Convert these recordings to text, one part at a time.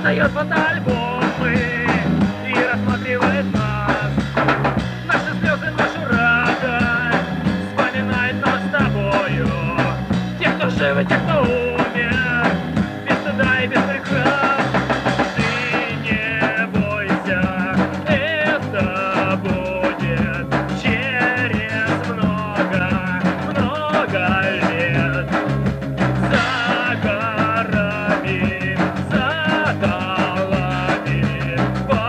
достает фотоальбомы и рассматривает нас. Наши слезы, нашу радость, вспоминает нас с тобою. Те, кто жив и те, кто умер, без стыда и без прикрас. Ты не бойся, это будет через много лет. За горами, за долами,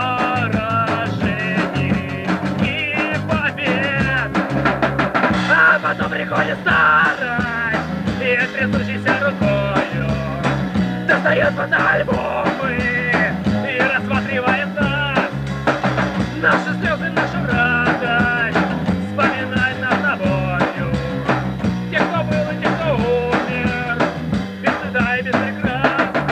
поражений и побед. А потом приходит старость и трясущейся рукою достает фотоальбомы и рассматривает нас. Наши слезы, нашу радость, вспоминает нас с тобою. Те, кто был и те, кто умер, без стыда и без прикрас.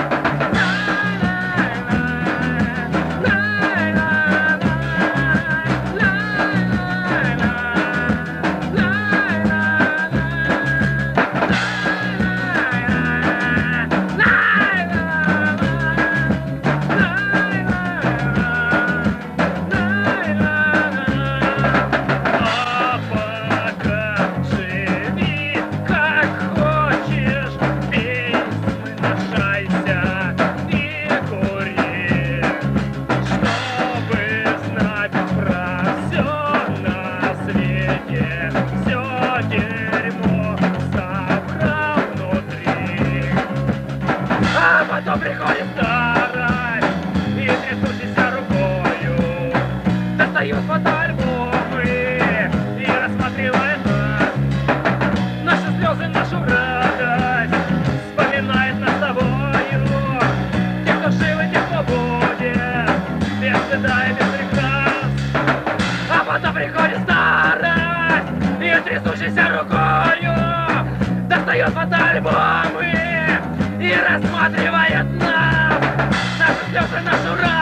А пока живи, как хочешь, пей, смышайся и кури, чтобы знать про все на свете, все дерьмо собрал внутри. А потом приходит старость и трясущейся рукою достает фотоальбомы и рассматривает нас. Наши слезы, нашу радость, вспоминает нас с тобою. Те, кто жив и те, кто будет, без стыда и без прикрас. А потом приходит старость и трясущейся рукою достает фотоальбомы и рассматривает нас. Наши слезы, нашу радость.